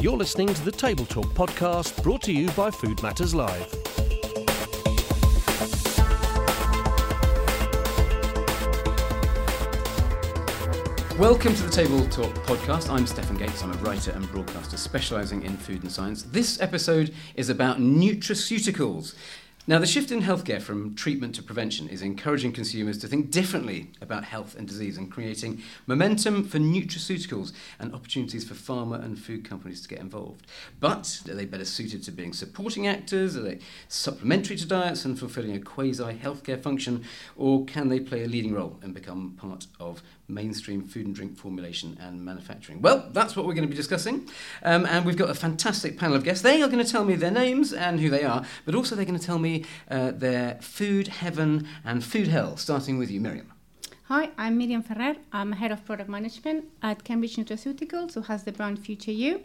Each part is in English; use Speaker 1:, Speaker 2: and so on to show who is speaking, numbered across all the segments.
Speaker 1: You're listening to the Table Talk podcast, brought to you by Food Matters Live.
Speaker 2: Welcome to the Table Talk podcast. I'm Stefan Gates. I'm a writer and broadcaster specialising in food and science. This episode is about nutraceuticals. Now, the shift in healthcare from treatment to prevention is encouraging consumers to think differently about health and disease and creating momentum for nutraceuticals and opportunities for pharma and food companies to get involved. But are they better suited to being supporting actors? Are they supplementary to diets and fulfilling a quasi-healthcare function? Or can they play a leading role and become part of mainstream food and drink formulation and manufacturing? Well, that's what we're going to be discussing. And we've got a fantastic panel of guests. They are going to tell me their names and who they are, but also they're going to tell me their food heaven and food hell, starting with you, Miriam.
Speaker 3: Hi, I'm Miriam Ferrer. I'm Head of Product Management at Cambridge Nutraceuticals, who has the brand Future You.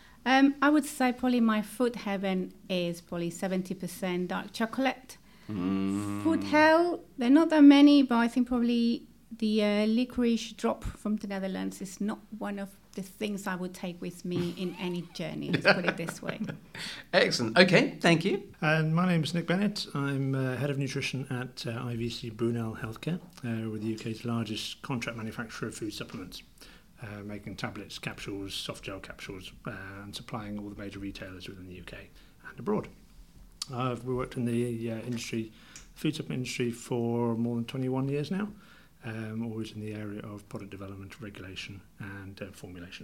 Speaker 3: I would say probably my food heaven is probably 70% dark chocolate. Food hell, there are not that many, but I think probably the licorice drop from the Netherlands is not one of the things I would take with me in any journey, let's put it this way.
Speaker 2: Excellent. Okay, thank you.
Speaker 4: And my name is Nick Bennett. I'm Head of Nutrition at IVC Brunel Healthcare. We're the UK's largest contract manufacturer of food supplements, making tablets, capsules, soft gel capsules, and supplying all the major retailers within the UK and abroad. We worked in the food supplement industry for more than 21 years now. Always in the area of product development, regulation and formulation.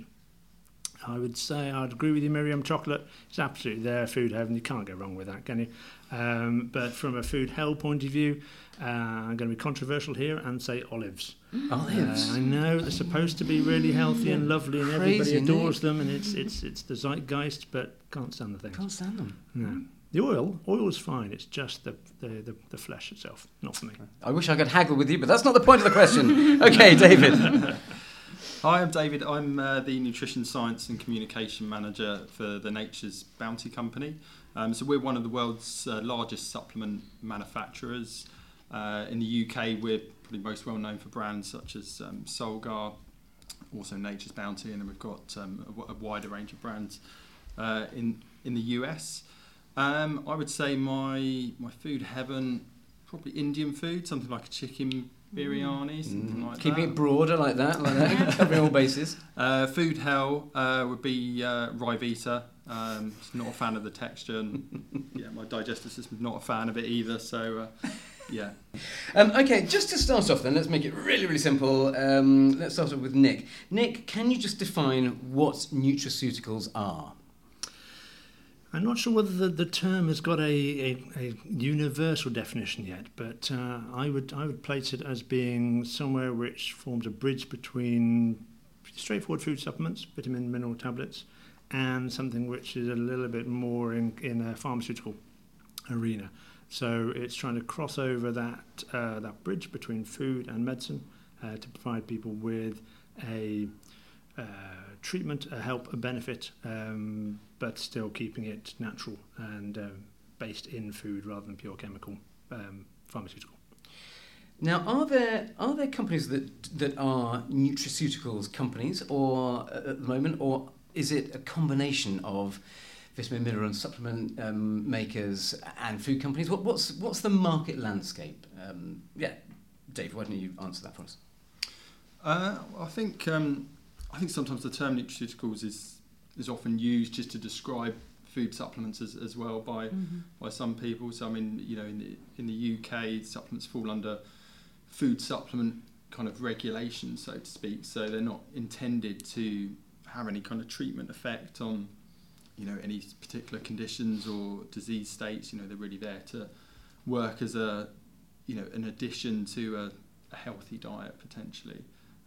Speaker 4: I would say I'd agree with you, Miriam. Chocolate is absolutely there, food heaven. You can't go wrong with that, can you? But from a food hell point of view, I'm going to be controversial here and say olives.
Speaker 2: Olives?
Speaker 4: I know they're supposed to be really healthy and lovely and everybody adores them and it's the zeitgeist, but can't stand the things.
Speaker 2: Can't stand them.
Speaker 4: No. The oil's fine. It's just the flesh itself, not for me.
Speaker 2: I wish I could haggle with you, but that's not the point of the question. Okay, David.
Speaker 5: Hi, I'm David. I'm the Nutrition Science and Communication Manager for the Nature's Bounty Company. So we're one of the world's largest supplement manufacturers. In the UK, we're probably most well known for brands such as Solgar, also Nature's Bounty, and then we've got a wider range of brands in the US. I would say my food heaven, probably Indian food, something like a chicken biryani, something like
Speaker 2: Keeping
Speaker 5: that.
Speaker 2: it broader like that, covering all bases.
Speaker 5: Food hell would be Ryvita. Not a fan of the texture, and my digestive system's not a fan of it either. So, yeah.
Speaker 2: Okay, just to start off then, let's make it really, really simple. Let's start off with Nick. Nick, can you just define what nutraceuticals are?
Speaker 4: I'm not sure whether the term has got a universal definition yet, but I would place it as being somewhere which forms a bridge between straightforward food supplements, vitamin, mineral tablets, and something which is a little bit more in a pharmaceutical arena. So it's trying to cross over that bridge between food and medicine to provide people with a treatment, a help, a benefit, but still keeping it natural and based in food rather than pure chemical pharmaceutical.
Speaker 2: Now, are there companies that are nutraceuticals companies, or at the moment, or is it a combination of vitamin, mineral, and supplement makers and food companies? What's the market landscape? Dave, why don't you answer that for us?
Speaker 5: I think sometimes the term nutraceuticals is often used just to describe food supplements as well by some people. So I mean, in the UK, supplements fall under food supplement kind of regulation, so to speak. So they're not intended to have any kind of treatment effect on any particular conditions or disease states. They're really there to work as an addition to a healthy diet potentially.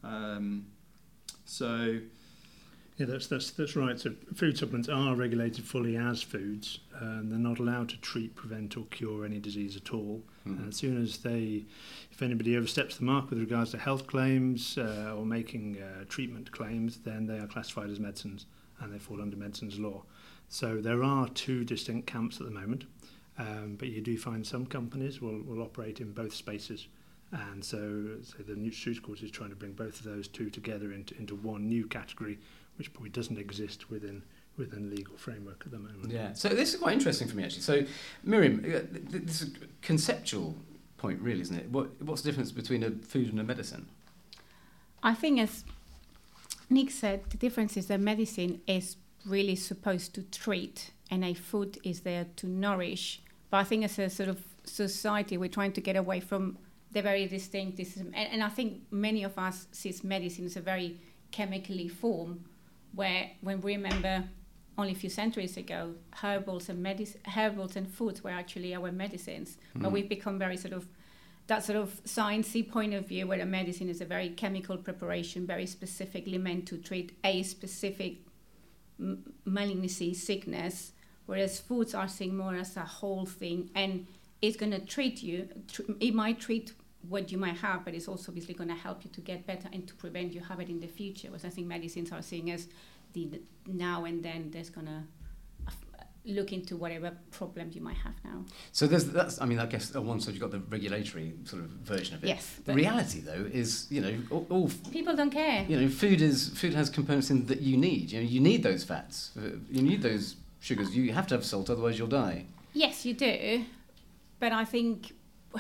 Speaker 4: Yeah, that's right. So food supplements are regulated fully as foods. They're not allowed to treat, prevent or cure any disease at all. As soon as if anybody oversteps the mark with regards to health claims or making treatment claims, then they are classified as medicines and they fall under medicines law. So there are two distinct camps at the moment, but you do find some companies will operate in both spaces. And so the nutraceuticals is trying to bring both of those two together into one new category, which probably doesn't exist within within the legal framework at the moment.
Speaker 2: Yeah, so this is quite interesting for me actually. So, Miriam, this is a conceptual point, really, isn't it? What's the difference between a food and a medicine?
Speaker 3: I think, as Nick said, the difference is that medicine is really supposed to treat, and a food is there to nourish. But I think as a sort of society, we're trying to get away from the very distinct, and I think many of us see medicine as a very chemically form, where when we remember only a few centuries ago, herbals and foods were actually our medicines. But we've become very sort of that sort of sciencey point of view, where a medicine is a very chemical preparation, very specifically meant to treat a specific malignancy, sickness, whereas foods are seen more as a whole thing, and it's going to treat you. It might treat what you might have, but it's also obviously going to help you to get better and to prevent you have it in the future. Whereas I think medicines are seen as the now and then. There's going to look into whatever problems you might have now. So
Speaker 2: that's. I mean, I guess on one side you've got the regulatory sort of version of it.
Speaker 3: Yes.
Speaker 2: The reality, though, is all
Speaker 3: people don't care.
Speaker 2: Food has components in that you need. You need those fats. You need those sugars. You have to have salt, otherwise you'll die.
Speaker 3: Yes, you do. But I think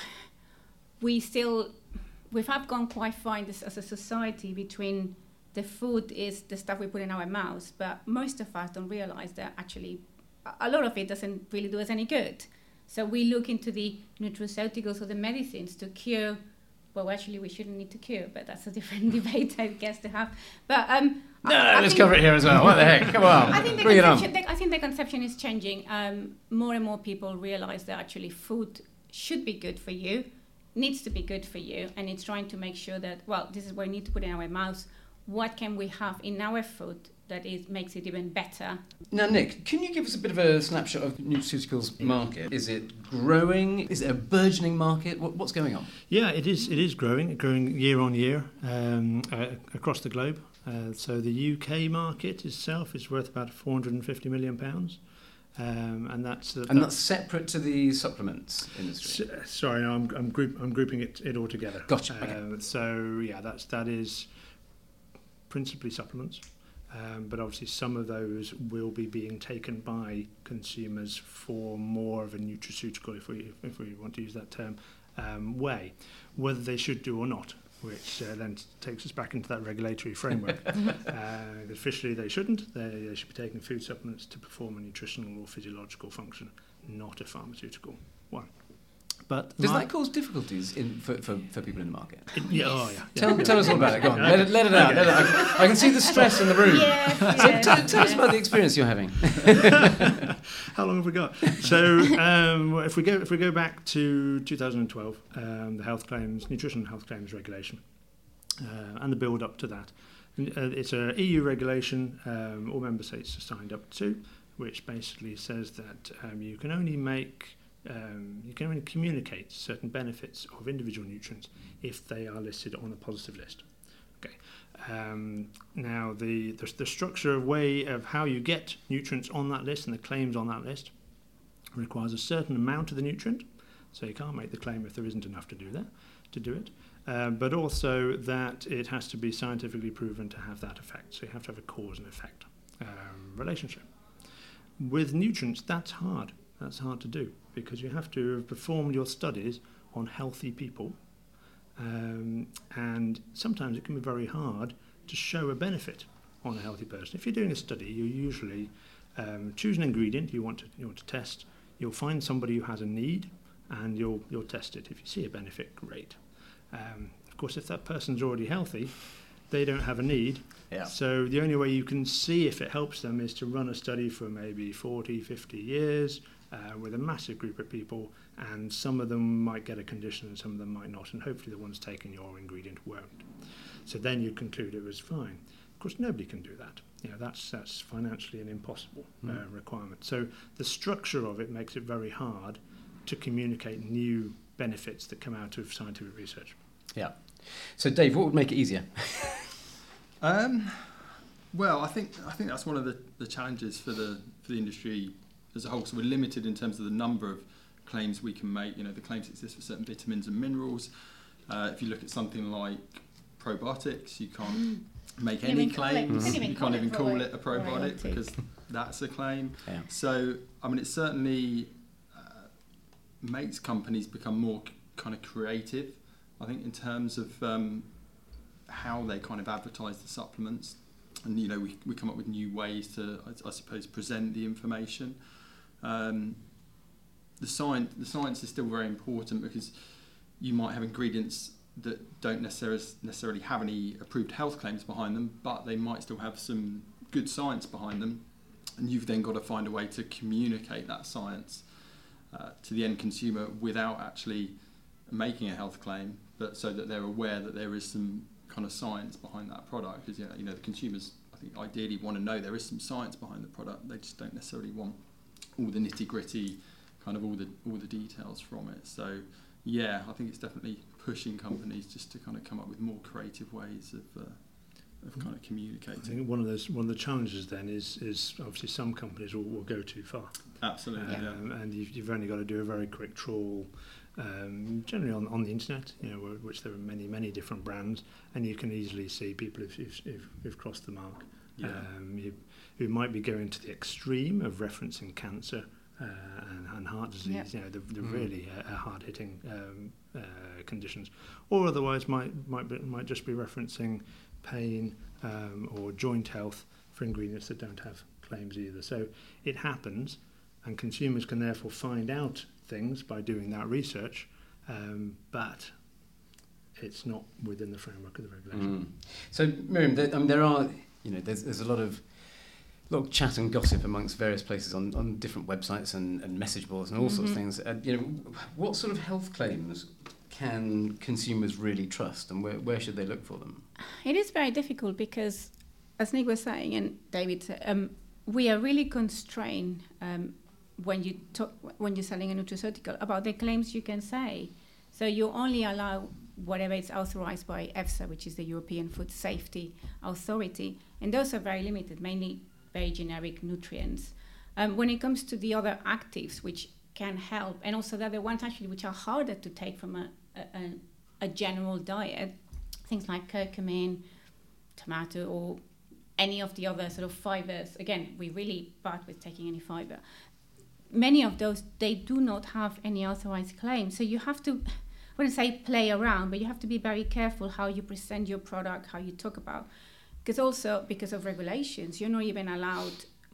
Speaker 3: we have gone quite far in this as a society between the food is the stuff we put in our mouths, but most of us don't realise that actually a lot of it doesn't really do us any good. So we look into the nutraceuticals or the medicines to cure. Well, actually, we shouldn't need to cure, but that's a different debate, I guess, to have. But
Speaker 2: let's cover it here as well. What the heck? Come on,
Speaker 3: I think the conception is changing. More and more people realise that actually food should be good for you, needs to be good for you, and it's trying to make sure that, well, this is what we need to put in our mouths. What can we have in our food that makes it even better? Now,
Speaker 2: Nick, can you give us a bit of a snapshot of the nutraceuticals market? Is it growing? Is it a burgeoning market? What's going on?
Speaker 4: Yeah, it is growing year on year across the globe. So the UK market itself is worth about £450 million. And that's
Speaker 2: separate to the supplements industry.
Speaker 4: Sorry, no, I'm grouping it all together.
Speaker 2: Gotcha. Okay.
Speaker 4: So yeah, that is principally supplements, but obviously some of those will be being taken by consumers for more of a nutraceutical, if we want to use that term, way, whether they should do or not. Which then takes us back into that regulatory framework. Officially, they shouldn't. They should be taking food supplements to perform a nutritional or physiological function, not a pharmaceutical one. But
Speaker 2: does that cause difficulties for people in the market?
Speaker 4: Yeah.
Speaker 2: Tell us all about it. Go on. Let it out. I can see the stress in the room. Tell us about the experience you're having.
Speaker 4: How long have we got? So if we go back to 2012, the nutrition health claims regulation, and the build up to that, it's an EU regulation. All member states are signed up to, which basically says that you can only communicate certain benefits of individual nutrients if they are listed on a positive list. Okay. Now the structure of way of how you get nutrients on that list and the claims on that list requires a certain amount of the nutrient, so you can't make the claim if there isn't enough to do it. But also that it has to be scientifically proven to have that effect. So you have to have a cause and effect relationship. With nutrients, that's hard. That's hard to do because you have to have performed your studies on healthy people, and sometimes it can be very hard to show a benefit on a healthy person. If you're doing a study, you usually choose an ingredient you want to test. You'll find somebody who has a need, and you'll test it. If you see a benefit, great. Of course, if that person's already healthy, they don't have a need.
Speaker 2: Yeah.
Speaker 4: So the only way you can see if it helps them is to run a study for maybe 40, 50 years with a massive group of people, and some of them might get a condition and some of them might not, and hopefully the ones taking your ingredient won't. So then you conclude it was fine. Of course, nobody can do that. That's financially an impossible requirement. So the structure of it makes it very hard to communicate new benefits that come out of scientific research.
Speaker 2: Yeah. So Dave, what would make it easier?
Speaker 5: Well, I think that's one of the challenges for the industry as a whole. So we're limited in terms of the number of claims we can make. The claims exist for certain vitamins and minerals. If you look at something like probiotics, you can't make
Speaker 3: Can't
Speaker 5: any
Speaker 3: even call it-
Speaker 5: claims.
Speaker 3: can't even
Speaker 5: You
Speaker 3: call
Speaker 5: can't
Speaker 3: it
Speaker 5: even call it a
Speaker 3: probiotic.
Speaker 5: probiotic because that's a claim.
Speaker 2: Yeah.
Speaker 5: So, I mean, it certainly makes companies become more kind of creative, I think, in terms of how they kind of advertise the supplements. And, you know, we come up with new ways to, I suppose, present the information. The science is still very important because you might have ingredients that don't necessarily have any approved health claims behind them, but they might still have some good science behind them. And you've then got to find a way to communicate that science to the end consumer without actually making a health claim, but so that they're aware that there is some kind of science behind that product. Because you know, the consumers, I think, ideally want to know there is some science behind the product. They just don't necessarily want all the nitty gritty, kind of all the details from it. So yeah, I think it's definitely pushing companies just to kind of come up with more creative ways of kind of communicating.
Speaker 4: I think one of the challenges then is obviously some companies will go too far.
Speaker 5: Absolutely,
Speaker 4: and you've only got to do a very quick trawl, generally on the internet, you know, which there are many different brands, and you can easily see people who've crossed the mark.
Speaker 5: Yeah.
Speaker 4: Who might be going to the extreme of referencing cancer and heart disease.
Speaker 3: Yep.
Speaker 4: You know, the really hard hitting conditions, or otherwise might just be referencing pain or joint health for ingredients that don't have claims either. So it happens, and consumers can therefore find out things by doing that research, but it's not within the framework of the regulation.
Speaker 2: So Miriam, there are, you know, there's a lot of chat and gossip amongst various places on different websites and message boards and all sorts of things. You know, what sort of health claims can consumers really trust, and where should they look for them?
Speaker 3: It is very difficult because, as Nick was saying and David said, we are really constrained when you're selling a nutraceutical about the claims you can say. So you only allow whatever is authorized by EFSA, which is the European Food Safety Authority, and those are very limited, mainly very generic nutrients. When it comes to the other actives, which can help, and also the other ones actually which are harder to take from a general diet, things like curcumin, tomato, or any of the other sort of fibers. Again, we're really bad with taking any fiber. Many of those, they do not have any authorized claim. So you have to, I wouldn't say play around, but you have to be very careful how you present your product, how you talk about. Because also, because of regulations, you're not even allowed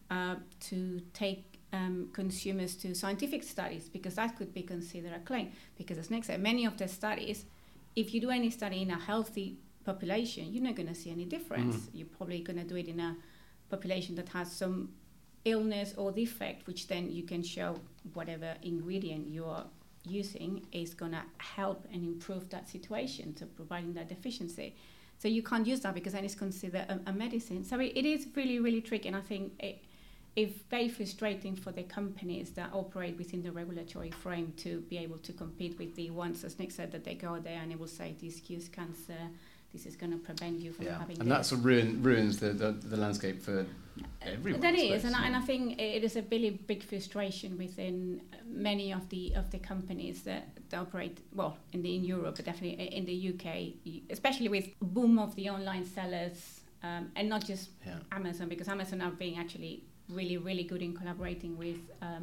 Speaker 3: to take consumers to scientific studies, because that could be considered a claim. Because as Nick said, many of the studies, if you do any study in a healthy population, you're not going to see any difference. You're probably going to do it in a population that has some illness or defect, which then you can show whatever ingredient you are using is going to help and improve that situation, so providing that deficiency. So you can't use that because then it's considered a medicine. So it is really, really tricky, and I think it's very frustrating for the companies that operate within the regulatory frame to be able to compete with the ones, as Nick said, that they go there and it will say this cures cancer, this is going to prevent you from having
Speaker 2: and
Speaker 3: this.
Speaker 2: that's ruins the landscape for everyone.
Speaker 3: That is, and I think it is a really big frustration within many of the companies that operate, well, in Europe, but definitely in the UK, especially with boom of the online sellers, and not just Amazon, because Amazon are being actually really, really good in collaborating with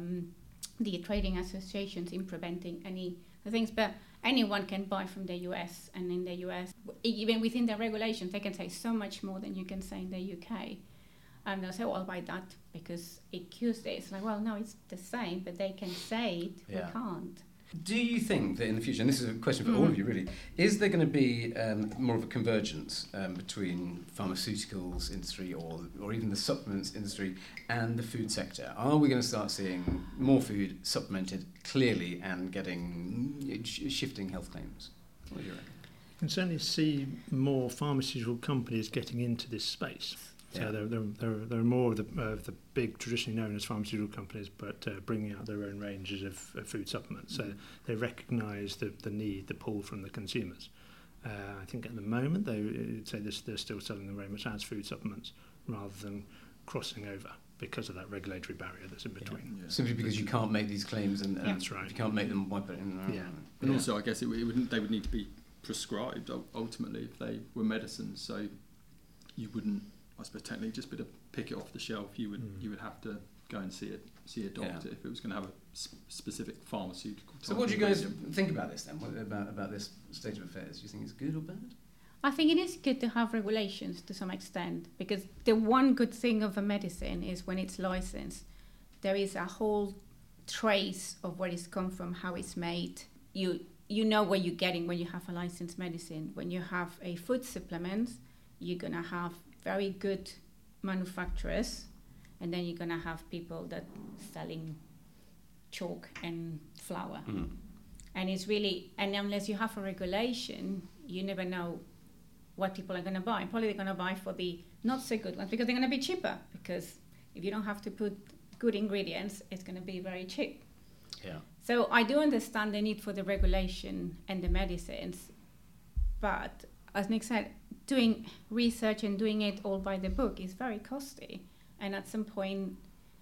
Speaker 3: the trading associations in preventing any things. But anyone can buy from the US, and in the US, even within the regulations, they can say so much more than you can say in the UK. And they'll say, well, I'll buy that because it cures this. Like, well, no, it's the same, but they can say it, we can't.
Speaker 2: Do you think that in the future, and this is a question for all of you really, is there going to be more of a convergence between pharmaceuticals industry or even the supplements industry and the food sector? Are we going to start seeing more food supplemented clearly and getting shifting health claims? What do you reckon?
Speaker 4: You can certainly see more pharmaceutical companies getting into this space. So there are more of the big, traditionally known as pharmaceutical companies, but bringing out their own ranges of food supplements. So they recognise the need, the pull from the consumers. I think at the moment they'd say they're still selling them very much as food supplements rather than crossing over because of that regulatory barrier that's in between.
Speaker 5: Yeah.
Speaker 2: Simply because you can't make these claims and
Speaker 4: That's right.
Speaker 2: you can't make them wipe it in.
Speaker 5: And also, I guess they would need to be prescribed ultimately if they were medicines. So you wouldn't, I suppose, technically just be to pick it off the shelf. You would have to go and see a doctor if it was going to have a specific pharmaceutical.
Speaker 2: So what do you guys think about this then? About this state of affairs? Do you think it's good or bad?
Speaker 3: I think it is good to have regulations to some extent, because the one good thing of a medicine is when it's licensed, there is a whole trace of where it's come from, how it's made. You know what you're getting when you have a licensed medicine. When you have a food supplement, you're going to have very good manufacturers, and then you're going to have people that selling chalk and flour. And it's really, and unless you have a regulation, you never know what people are going to buy. Probably they're going to buy for the not so good ones because they're going to be cheaper, because if you don't have to put good ingredients, it's going to be very cheap.
Speaker 2: Yeah.
Speaker 3: So I do understand the need for the regulation and the medicines, but as Nick said, doing research and doing it all by the book is very costly. And at some point,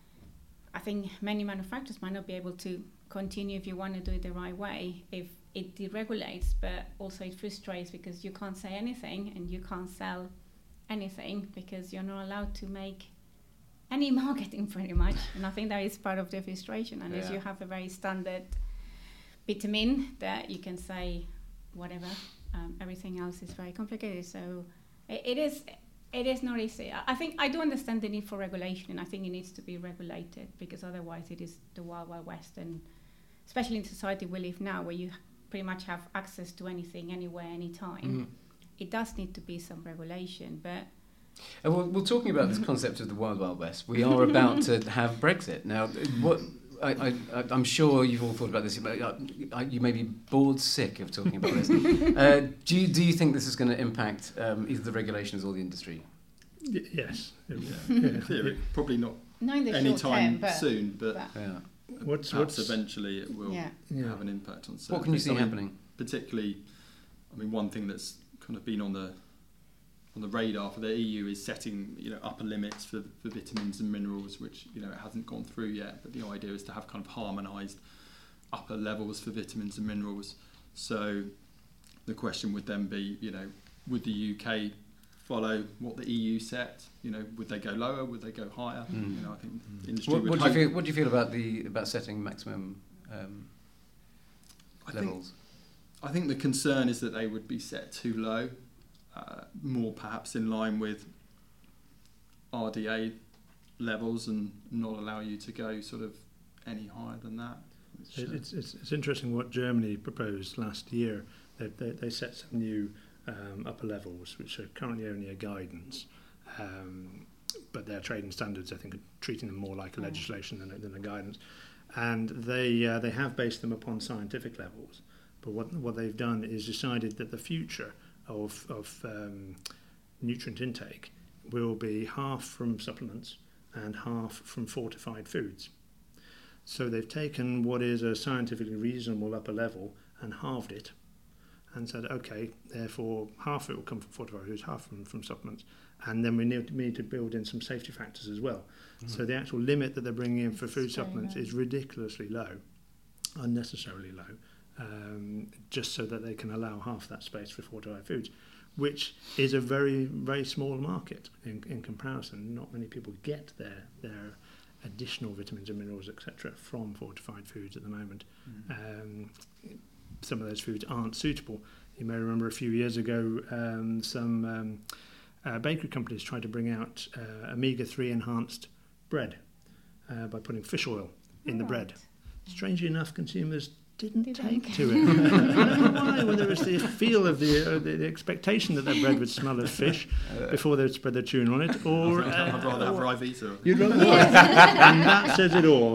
Speaker 3: I think many manufacturers might not be able to continue if you want to do it the right way, if it deregulates, but also it frustrates because you can't say anything and you can't sell anything because you're not allowed to make any marketing pretty much. And I think that is part of the frustration, unless you have a very standard vitamin that you can say whatever. Everything else is very complicated. So it is not easy. I think I do understand the need for regulation, and I think it needs to be regulated, because otherwise it is the wild, wild west. And especially in the society we live now, where you pretty much have access to anything, anywhere, anytime, it does need to be some regulation. But
Speaker 2: well, talking about this concept of the wild, wild west, we are about to have Brexit now. What I'm sure you've all thought about this. You may be bored sick of talking about this. Do you think this is going to impact either the regulations or the industry?
Speaker 4: Yes.
Speaker 5: Probably not
Speaker 3: in the
Speaker 5: any
Speaker 3: short
Speaker 5: time
Speaker 3: term,
Speaker 5: soon, but
Speaker 4: What's
Speaker 5: eventually it will have an impact on certain.
Speaker 2: What can you see happening?
Speaker 5: Particularly, one thing that's kind of been on the radar for the EU is setting upper limits for vitamins and minerals, which it hasn't gone through yet. But the idea is to have kind of harmonised upper levels for vitamins and minerals. So the question would then be, would the UK follow what the EU set? Would they go lower? Would they go higher? I think industry would.
Speaker 2: What do you feel about setting maximum levels?
Speaker 5: I think the concern is that they would be set too low. More perhaps in line with RDA levels, and not allow you to go sort of any higher than that.
Speaker 4: It's interesting what Germany proposed last year. They set some new upper levels, which are currently only a guidance, but their trading standards, I think, are treating them more like a legislation than a guidance, and they have based them upon scientific levels. But what they've done is decided that the future of nutrient intake will be half from supplements and half from fortified foods. So they've taken what is a scientifically reasonable upper level and halved it, and said, okay, therefore half of it will come from fortified foods, half from supplements, and then we need to build in some safety factors as well. So the actual limit that they're bringing in for food supplements is ridiculously low, unnecessarily low. Just so that they can allow half that space for fortified foods, which is a very, very small market in comparison. Not many people get their additional vitamins and minerals, etc., from fortified foods at the moment. Some of those foods aren't suitable. You may remember a few years ago some bakery companies tried to bring out omega-3 enhanced bread by putting fish oil in the bread. Strangely enough, consumers didn't take to it. I don't know why, whether it's the feel of the expectation that their bread would smell of fish before they'd spread their tuna on it, or
Speaker 5: I'd rather have Ryvita.
Speaker 4: You'd rather, and that says it all.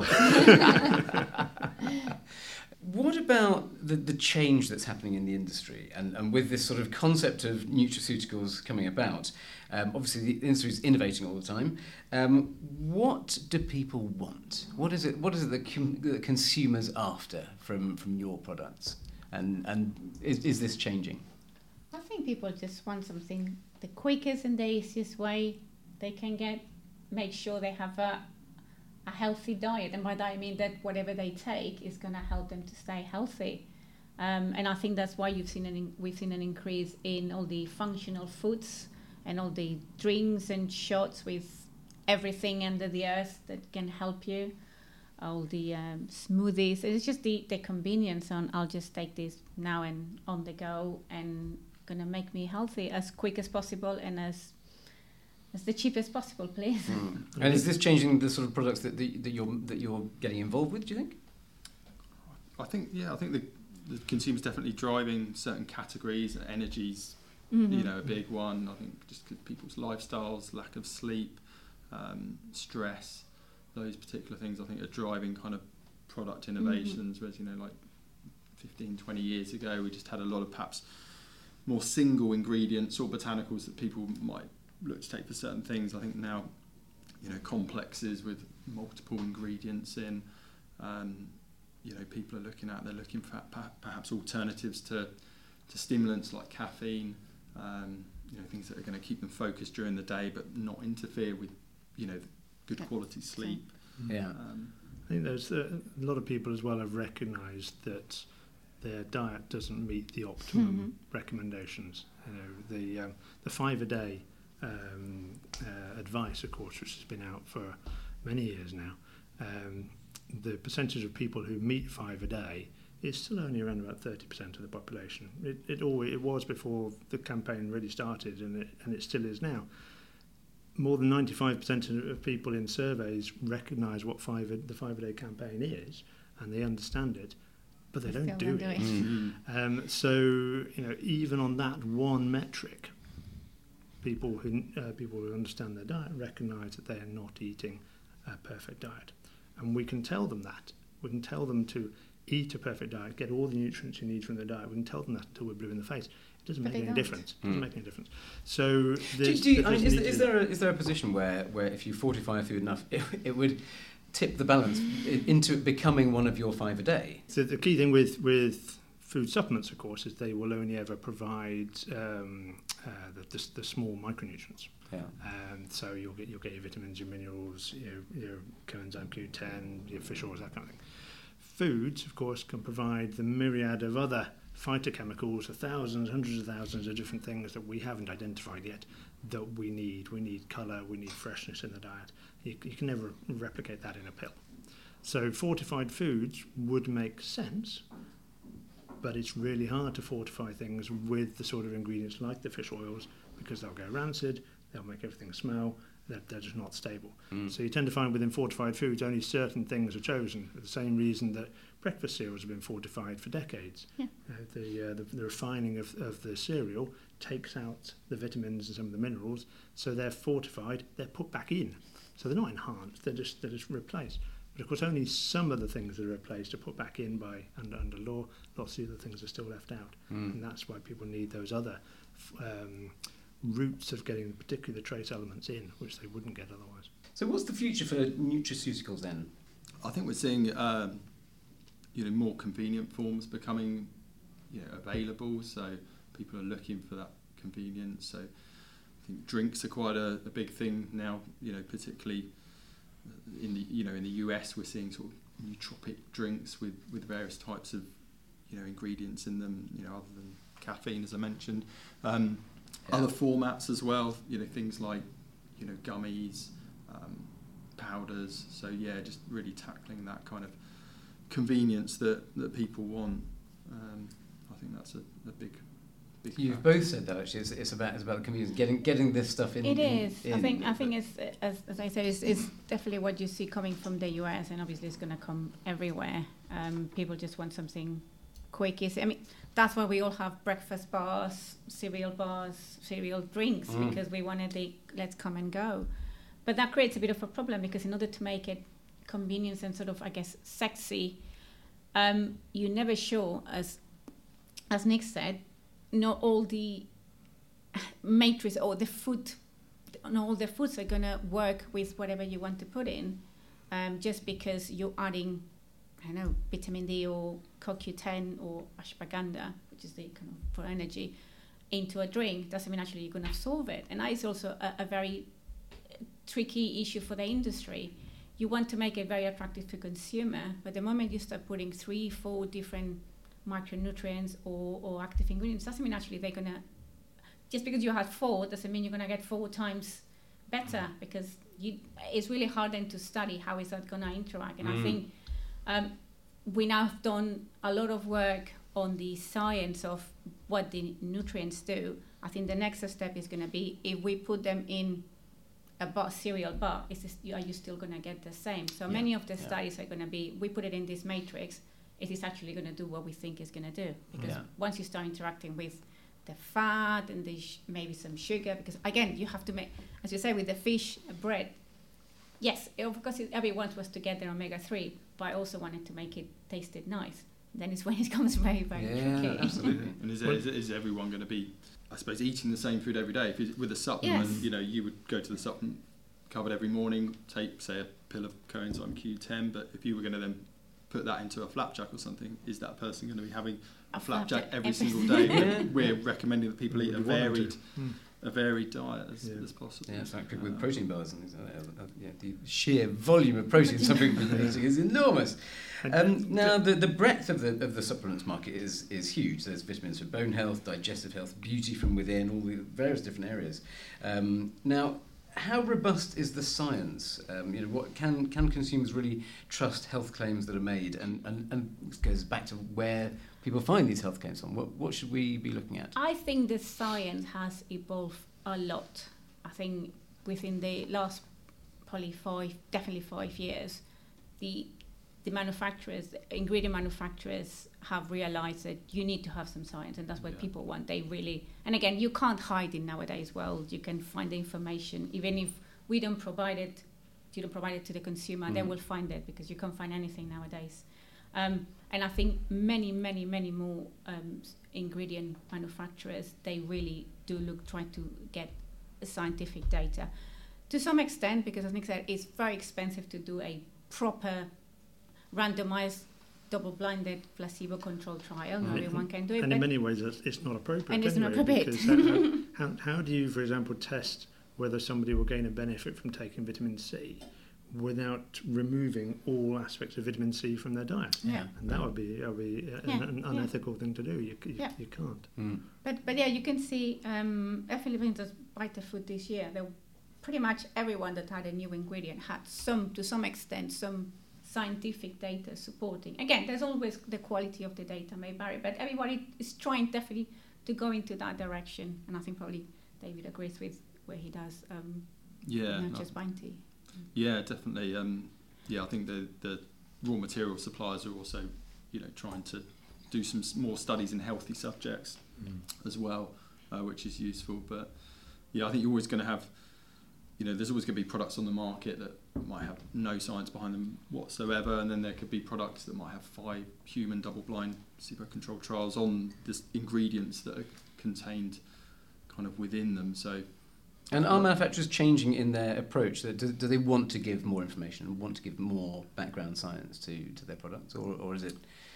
Speaker 2: What about the change that's happening in the industry, and with this sort of concept of nutraceuticals coming about? Obviously, the industry is innovating all the time. What do people want? What is it that consumers after from your products? And is this changing?
Speaker 3: I think people just want something the quickest and the easiest way they can make sure they have a healthy diet, and by that I mean that whatever they take is going to help them to stay healthy. And I think that's why we've seen an increase in all the functional foods and all the drinks and shots with everything under the earth that can help you, all the smoothies. It's just the convenience on, I'll just take this now and on the go, and going to make me healthy as quick as possible and as the cheapest possible, please.
Speaker 2: And is this changing the sort of products that you're getting involved with, do you think?
Speaker 5: I think the consumer's definitely driving certain categories. Energy's a big one. I think just people's lifestyles, lack of sleep, stress, those particular things I think are driving kind of product innovations. Whereas, like 15, 20 years ago, we just had a lot of perhaps more single ingredients or botanicals that people might look to take for certain things. I think now, complexes with multiple ingredients in, people are looking for perhaps alternatives to stimulants like caffeine, things that are going to keep them focused during the day but not interfere with, good quality sleep.
Speaker 2: Yeah.
Speaker 4: I think there's a lot of people as well have recognised that their diet doesn't meet the optimum recommendations. The 5-a-day advice, of course, which has been out for many years now, the percentage of people who meet 5 a day is still only around about 30% of the population. It was before the campaign really started, and it still is now. More than 95% of people in surveys recognise what the 5-a-day campaign is, and they understand it, but they don't do it. So even on that one metric, people who understand their diet recognise that they are not eating a perfect diet, and we can tell them that. We can tell them to eat a perfect diet, get all the nutrients you need from the diet. We can tell them that until we're blue in the face. It doesn't make any difference. It doesn't make any difference. So
Speaker 2: is there a position where if you fortify food enough, it would tip the balance into it becoming one of your 5 a day?
Speaker 4: So the key thing with food supplements, of course, is they will only ever provide the small micronutrients.
Speaker 2: Yeah.
Speaker 4: So you'll get your vitamins, your minerals, your coenzyme Q10, your fish oils, that kind of thing. Foods, of course, can provide the myriad of other phytochemicals, thousands, hundreds of thousands of different things that we haven't identified yet that we need. We need colour, we need freshness in the diet. You can never replicate that in a pill. So fortified foods would make sense, but it's really hard to fortify things with the sort of ingredients like the fish oils, because they'll go rancid, they'll make everything smell, they're just not stable. So you tend to find within fortified foods only certain things are chosen, for the same reason that breakfast cereals have been fortified for decades. Yeah. The refining of the cereal takes out the vitamins and some of the minerals, so they're fortified, they're put back in. So they're not enhanced, they're just replaced. But of course only some of the things that are replaced are put back in by under law. Lots of the other things are still left out. And that's why people need those other routes of getting particularly the trace elements in, which they wouldn't get otherwise.
Speaker 2: So what's the future for nutraceuticals then?
Speaker 5: I think we're seeing more convenient forms becoming available, so people are looking for that convenience. So I think drinks are quite a big thing now, particularly in the US we're seeing sort of nootropic drinks with various types of ingredients in them, other than caffeine, as I mentioned. Other formats as well, things like gummies, powders. So just really tackling that kind of convenience that people want. I think that's a big.
Speaker 2: You've both said that actually. It's about the convenience, getting this stuff in.
Speaker 3: It is. I think it's as I said, it's definitely what you see coming from the US, and obviously it's going to come everywhere. People just want something quick. I mean, that's why we all have breakfast bars, cereal drinks, because we wanted the let's come and go. But that creates a bit of a problem, because in order to make it convenience and sort of, I guess, sexy, you're never sure, as Nick said, not all the matrix or the food, not all the foods are going to work with whatever you want to put in, just because you're adding, I don't know, vitamin D or CoQ10 or ashwagandha, which is the kind of for energy, into a drink doesn't mean actually you're going to absorb it. And that is also a very tricky issue for the industry. You want to make it very attractive to consumer, but the moment you start putting 3-4 different micronutrients or active ingredients, doesn't mean actually they're going to just because you had 4 doesn't mean you're going to get 4 times better, because it's really hard then to study how is that going to interact. And I think we now have done a lot of work on the science of what the nutrients do. I think the next step is going to be, if we put them in a cereal bar, are you still going to get the same? So many of the studies are going to be, we put it in this matrix, it is actually going to do what we think it's going to do. Because once you start interacting with the fat and maybe some sugar, because again, you have to make, as you say, with the fish bread, yes, of course everyone wants to get their omega-3, but I also wanted to make it tasted nice. Then it's when it becomes very, very tricky.
Speaker 2: Absolutely.
Speaker 5: And is everyone going to be, I suppose, eating the same food every day? If with a supplement, you would go to the supplement cupboard every morning, take, say, a pill of coenzyme Q10, but if you were going to then put that into a flapjack or something, is that person going to be having a flapjack every single day? We're recommending that people eat a varied diet as possible.
Speaker 2: Yeah, it's like people with protein bars and things like that. The sheer volume of protein some people are eating is enormous. Now, the breadth of the supplements market is huge. There's vitamins for bone health, digestive health, beauty from within, all the various different areas. Now, how robust is the science? What can consumers really trust health claims that are made? And this goes back to where people find these health claims from. What should we be looking at?
Speaker 3: I think the science has evolved a lot. I think within the last probably 5 years, the manufacturers, the ingredient manufacturers have realized that you need to have some science, and that's what people want. They really, and again, you can't hide in nowadays world. You can find the information, even if we don't provide it, you don't provide it to the consumer, they will find it, because you can't find anything nowadays. And I think many more ingredient manufacturers, they really do try to get scientific data. To some extent, because as Nick said, it's very expensive to do a proper randomized, double-blinded, placebo-controlled trial. Not everyone can do it.
Speaker 4: And in many ways, it's not appropriate.
Speaker 3: And it's not appropriate.
Speaker 4: Because how do you, for example, test whether somebody will gain a benefit from taking vitamin C without removing all aspects of vitamin C from their diet? And that would be an unethical thing to do. You can't.
Speaker 3: But you can see definitely with Vitafood this year, pretty much everyone that had a new ingredient had to some extent some scientific data supporting. Again, there's always the quality of the data may vary, but everybody is trying definitely to go into that direction. And I think probably David agrees with where he does. Just buying tea.
Speaker 5: Yeah, definitely. I think the raw material suppliers are also, trying to do some more studies in healthy subjects as well, which is useful. But I think you're always going to have, there's always going to be products on the market that might have no science behind them whatsoever, and then there could be products that might have 5 human double-blind placebo-controlled trials on the ingredients that are contained kind of within them. So,
Speaker 2: and are manufacturers changing in their approach? Do they want to give more information and want to give more background science to their products, or is it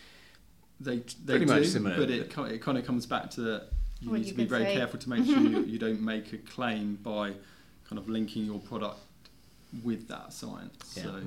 Speaker 5: they
Speaker 2: pretty
Speaker 5: do,
Speaker 2: much similar?
Speaker 5: But it kind of comes back to that you need to be very careful to make sure you don't make a claim by kind of linking your product with that science. So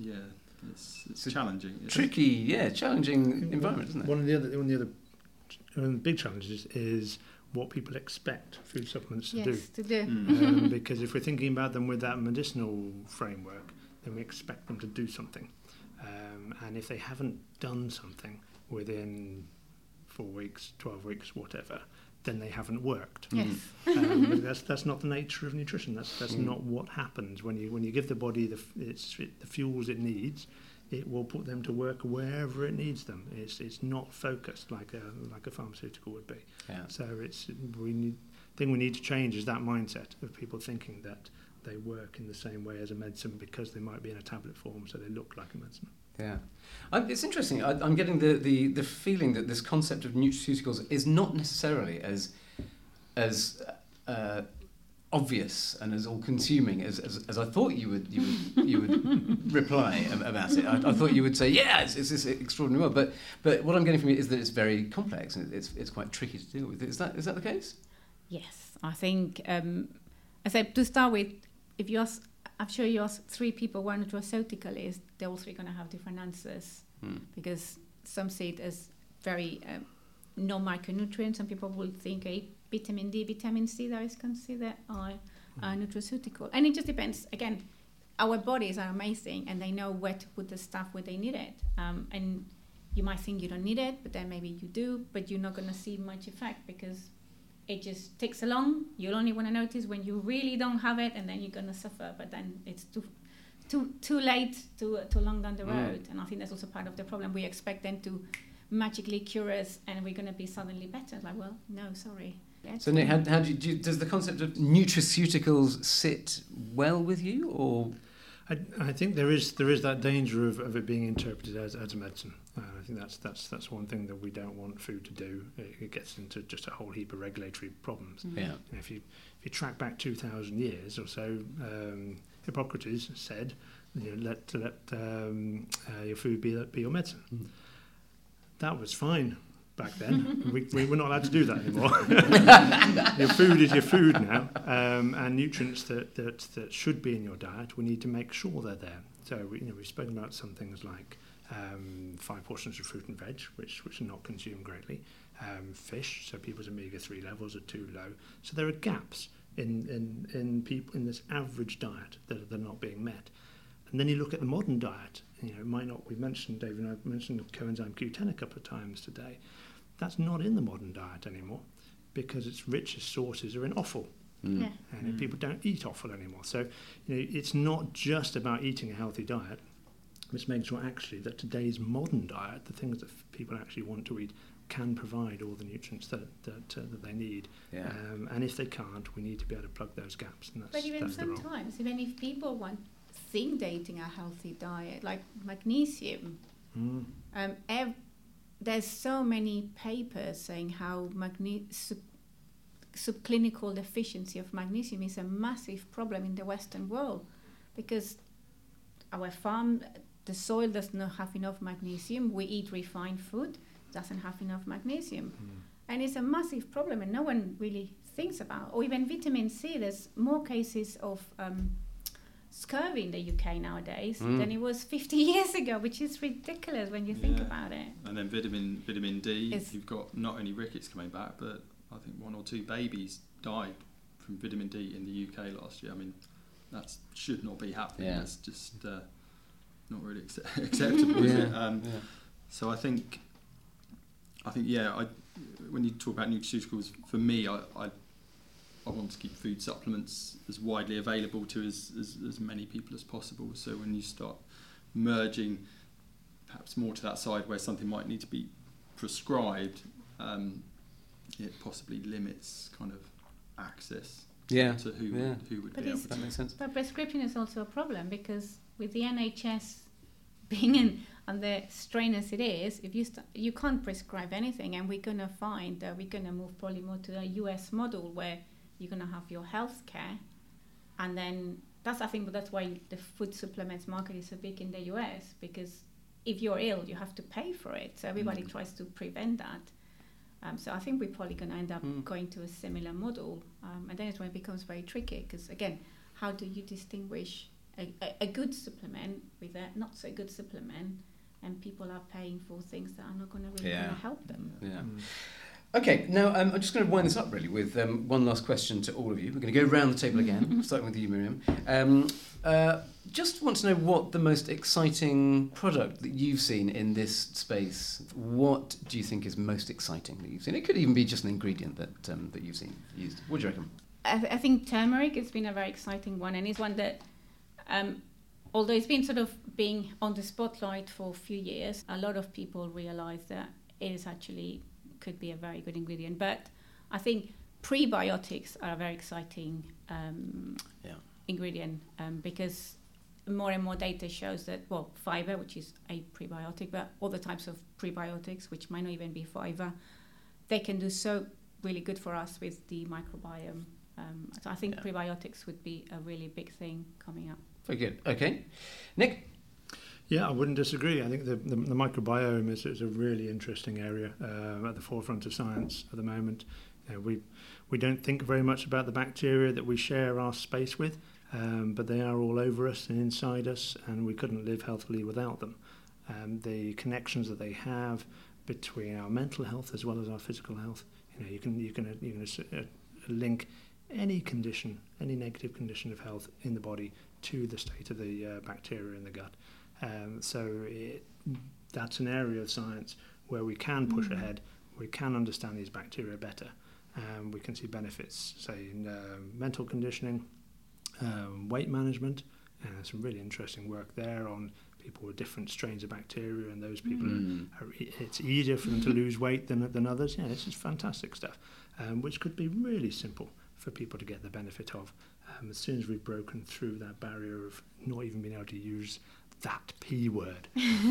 Speaker 5: it's challenging.
Speaker 2: Challenging environment, isn't it?
Speaker 4: One of the other big challenges is what people expect food supplements to do. Because if we're thinking about them with that medicinal framework, then we expect them to do something. And if they haven't done something within 4 weeks, 12 weeks, whatever, then they haven't worked. But that's not the nature of nutrition. That's not what happens when you give the body the fuels it needs. It will put them to work wherever it needs them. It's not focused like a pharmaceutical would be. So we need to change is that mindset of people thinking that they work in the same way as a medicine because they might be in a tablet form, so they look like a medicine.
Speaker 2: Yeah, it's interesting. I'm getting the feeling that this concept of nutraceuticals is not necessarily as obvious and as all-consuming as I thought you would reply about it. I thought you would say, it's this extraordinary world. But what I'm getting from you is that it's very complex and it's quite tricky to deal with. Is that the case?
Speaker 3: Yes, I think. I said to start with, if you ask. I'm sure you ask 3 people what nutraceutical is, they're all 3 going to have different answers because some see it as very no micronutrients. Some people will think vitamin D, vitamin C that is considered a nutraceutical. And it just depends. Again, our bodies are amazing and they know where to put the stuff where they need it. And you might think you don't need it, but then maybe you do, but you're not going to see much effect because it just takes along. You'll only want to notice when you really don't have it, and then you're going to suffer. But then it's too late, too long down the road. And I think that's also part of the problem. We expect them to magically cure us, and we're going to be suddenly better. It's like, well, no, sorry.
Speaker 2: So Nick, how does the concept of nutraceuticals sit well with you, or?
Speaker 4: I think there is that danger of it being interpreted as a medicine. I think that's one thing that we don't want food to do. It gets into just a whole heap of regulatory problems.
Speaker 2: Mm-hmm. Yeah.
Speaker 4: And if you track back 2,000 years or so, Hippocrates said, let your food be your medicine. Mm. That was fine back then. We're not allowed to do that anymore. Your food is your food now, and nutrients that should be in your diet, we need to make sure they're there. So we've spoken about some things like 5 portions of fruit and veg, which are not consumed greatly. Fish, so people's omega-3 levels are too low. So there are gaps in people in this average diet that are not being met. And then you look at the modern diet. It might not. We've mentioned, David and I've mentioned coenzyme Q10 a couple of times today. That's not in the modern diet anymore because its richest sources are in offal.
Speaker 3: Mm. Yeah.
Speaker 4: And people don't eat offal anymore. So it's not just about eating a healthy diet. It's making sure actually that today's modern diet, the things that people actually want to eat, can provide all the nutrients that they need.
Speaker 2: Yeah.
Speaker 4: And if they can't, we need to be able to plug those gaps. And
Speaker 3: but even sometimes, even if people think they're eating a healthy diet, like magnesium, there's so many papers saying how subclinical deficiency of magnesium is a massive problem in the Western world because our farm, the soil does not have enough magnesium. We eat refined food, doesn't have enough magnesium. And it's a massive problem and no one really thinks about. Or even vitamin C, there's more cases of scurvy in the UK nowadays than it was 50 years ago, which is ridiculous when you think about it.
Speaker 5: And then vitamin D, you've got not only rickets coming back, but I think 1 or 2 babies died from vitamin D in the UK last year. I mean, that should not be happening.
Speaker 2: Yeah.
Speaker 5: That's just not really acceptable, is it? So I think when you talk about nutraceuticals, for me, I want to keep food supplements as widely available to as many people as possible. So when you start merging perhaps more to that side where something might need to be prescribed, it possibly limits kind of access to who would be able to.
Speaker 2: That makes sense.
Speaker 3: But prescription is also a problem because with the NHS being on the strain as it is, if you can't prescribe anything, and we're going to find that we're going to move probably more to the US model where you're going to have your health care, and then that's why the food supplements market is so big in the US, because if you're ill, you have to pay for it. So everybody tries to prevent that. So I think we're probably going to end up going to a similar model, and then it's when it becomes very tricky, because again, how do you distinguish a good supplement with a not so good supplement, and people are paying for things that are not going to really help them.
Speaker 2: Yeah. Okay, now I'm just going to wind this up really with one last question to all of you. We're going to go round the table again, starting with you, Miriam. Just want to know what the most exciting product that you've seen in this space. What do you think is most exciting that you've seen? It could even be just an ingredient that you've seen used. What do you reckon?
Speaker 3: I think turmeric has been a very exciting one, and it's one that, although it's been sort of being on the spotlight for a few years, a lot of people realise that it is actually could be a very good ingredient. But I think prebiotics are a very exciting ingredient because more and more data shows that, fiber, which is a prebiotic, but other types of prebiotics, which might not even be fiber, they can do so really good for us with the microbiome. So I think prebiotics would be a really big thing coming up.
Speaker 2: Very good. Okay. Nick?
Speaker 4: Yeah, I wouldn't disagree. I think the microbiome is a really interesting area at the forefront of science at the moment. We don't think very much about the bacteria that we share our space with, but they are all over us and inside us, and we couldn't live healthily without them. The connections that they have between our mental health as well as our physical health You can link any condition, any negative condition of health in the body to the state of the bacteria in the gut. That's an area of science where we can push ahead. We can understand these bacteria better. We can see benefits, say, in mental conditioning, weight management. Some really interesting work there on people with different strains of bacteria, and those people it's easier for them to lose weight than others. Yeah, it's just fantastic stuff, which could be really simple for people to get the benefit of. As soon as we've broken through that barrier of not even being able to use that P word.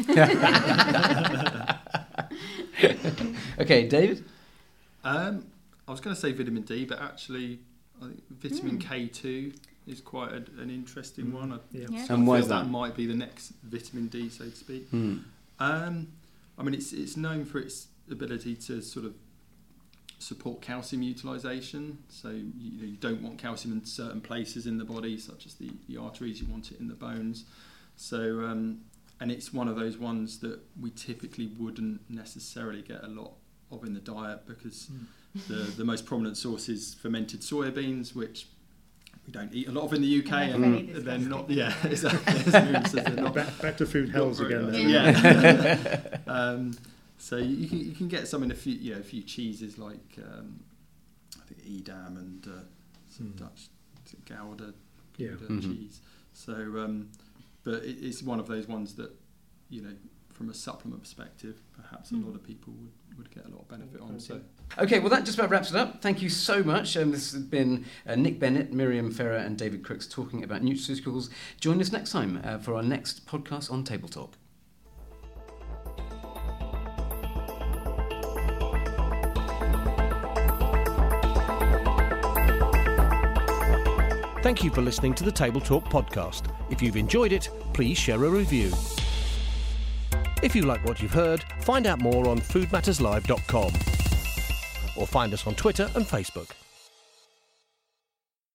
Speaker 2: Okay, David?
Speaker 5: I was going to say vitamin D, but actually I think vitamin K2 is quite an interesting one.
Speaker 2: And why is that?
Speaker 5: That might be the next vitamin D, so to speak. I mean, it's known for its ability to sort of support calcium utilisation. So you don't want calcium in certain places in the body, such as the arteries. You want it in the bones. So and it's one of those ones that we typically wouldn't necessarily get a lot of in the diet, because the most prominent source is fermented soybeans, which we don't eat a lot of in the UK, and they're not. Yeah, exactly.
Speaker 4: Back to food hells again.
Speaker 5: Yeah. So you can get some in a few cheeses like I think Edam and some Dutch Gouda cheese. So but it's one of those ones that from a supplement perspective, perhaps a lot of people would get a lot of benefit on. So.
Speaker 2: Okay, well that just about wraps it up. Thank you so much. This has been Nick Bennett, Miriam Ferrer and David Crooks talking about nutraceuticals. Join us next time for our next podcast on Table Talk.
Speaker 1: Thank you for listening to the Table Talk podcast. If you've enjoyed it, please share a review. If you like what you've heard, find out more on foodmatterslive.com or find us on Twitter and Facebook.